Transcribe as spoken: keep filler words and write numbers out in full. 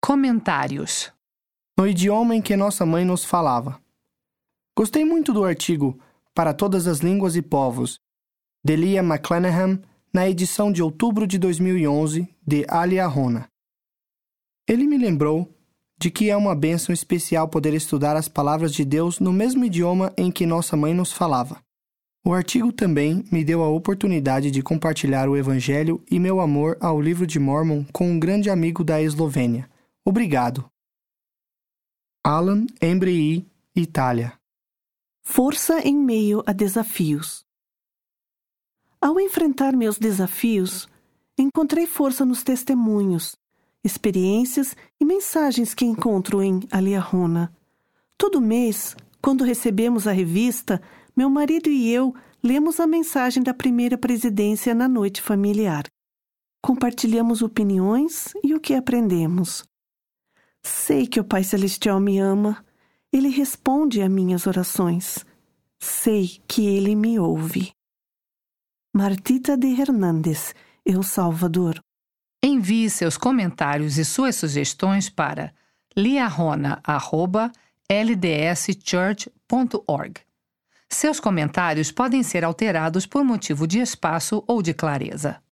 Comentários. No idioma em que nossa mãe nos falava. Gostei muito do artigo Para Todas as Línguas e Povos, de Leah McClanahan, na edição de outubro de dois mil e onze, de Aliahona. Ele me lembrou de que é uma bênção especial poder estudar as palavras de Deus no mesmo idioma em que nossa mãe nos falava. O artigo também me deu a oportunidade de compartilhar o Evangelho e meu amor ao livro de Mórmon com um grande amigo da Eslovênia. Obrigado. Alan Embry, Itália. Força em meio a desafios. Ao enfrentar meus desafios, encontrei força nos testemunhos, experiências e mensagens que encontro em Aliahona. Todo mês, quando recebemos a revista, meu marido e eu lemos a mensagem da primeira presidência na noite familiar. Compartilhamos opiniões e o que aprendemos. Sei que o Pai Celestial me ama. Ele responde a minhas orações. Sei que Ele me ouve. Martita de Hernández, El Salvador. Envie seus comentários e suas sugestões para liahona arroba l d s church ponto org. Seus comentários podem ser alterados por motivo de espaço ou de clareza.